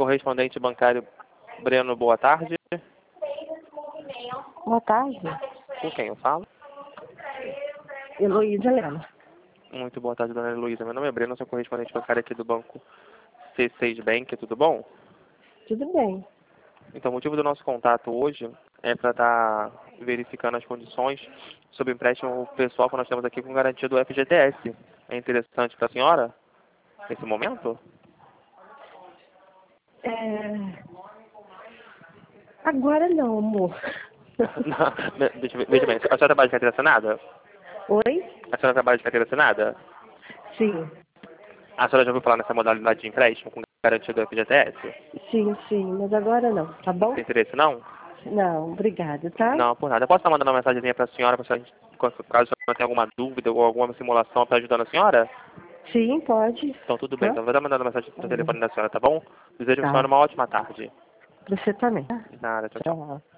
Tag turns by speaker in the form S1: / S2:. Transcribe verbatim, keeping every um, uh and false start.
S1: correspondente bancário Breno, boa tarde.
S2: Boa tarde.
S1: Com quem eu falo?
S2: Heloísa Helena.
S1: Muito boa tarde, dona Heloísa. Meu nome é Breno, sou correspondente bancário aqui do banco C seis Bank, tudo bom?
S2: Tudo bem.
S1: Então, o motivo do nosso contato hoje é para estar verificando as condições sobre o empréstimo pessoal que nós temos aqui com garantia do F G T S. É interessante para a senhora, nesse momento?
S2: É... Agora não, amor.
S1: Não, deixa, eu ver- veja bem, a senhora trabalha de carteira assinada?
S2: Oi?
S1: A senhora trabalha de carteira assinada?
S2: Sim.
S1: A senhora já ouviu falar nessa modalidade de empréstimo com garantia do F G T S?
S2: Sim, sim, mas agora não, tá
S1: Não
S2: bom?
S1: tem interesse, não?
S2: Não, obrigada, tá?
S1: Não, por nada. Eu posso estar mandando uma mensagenzinha para a senhora, pra senhora, caso a senhora tenha alguma dúvida ou alguma simulação para ajudar a senhora?
S2: Sim, pode.
S1: Então, tudo bem.
S2: Tá?
S1: Então, vou estar mandando uma mensagem
S2: Tá
S1: no
S2: bom.
S1: telefone da senhora, tá bom? Desejo a senhora
S2: Tá.
S1: uma ótima tarde.
S2: Você também.
S1: Nada, tchau, tchau.
S2: Tchau.